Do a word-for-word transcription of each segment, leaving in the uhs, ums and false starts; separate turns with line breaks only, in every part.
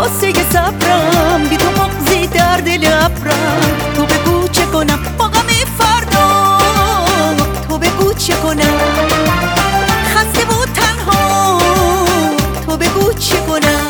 کاسه صبرم، بی تو مغزی درد لبرم. تو بگو چه کنم با غم فردا، تو بگو چه کنم خسته و تنها، تو بگو چه کنم.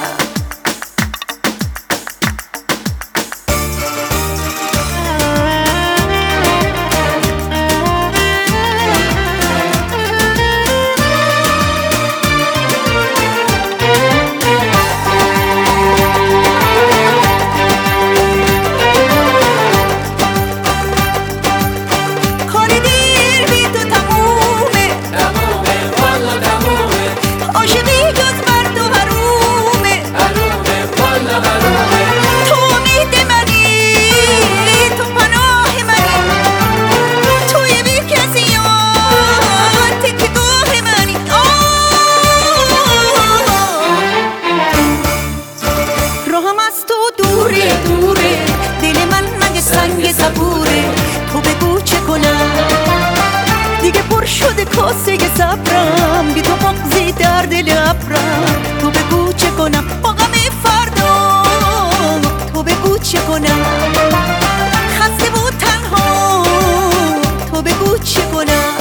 تو بگو چه کنم دیگه پر شده کاسه صبرم، بی تو مغزی درد لبرم. تو بگو چه کنم با غم فردا، تو بگو چه کنم خسته و تنها، تو بگو چه کنم.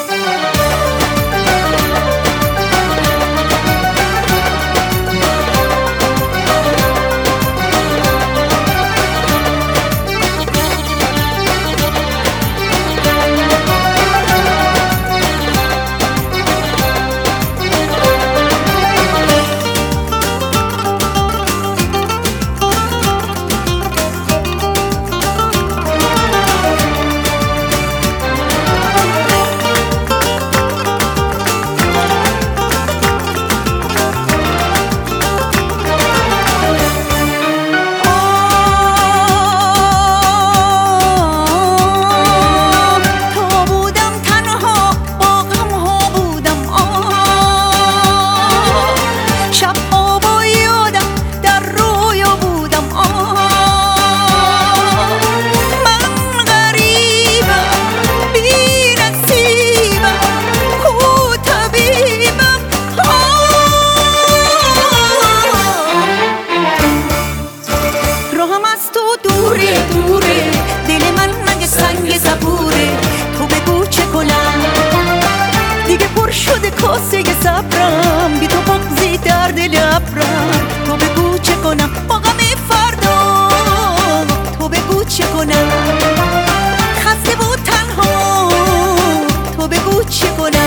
کاسه صبرم، بی تو مغزی درد لبرم. تو بگو چه کنم با غم فردا، تو بگو چه کنم خسته و تنها، تو بگو چه کنم.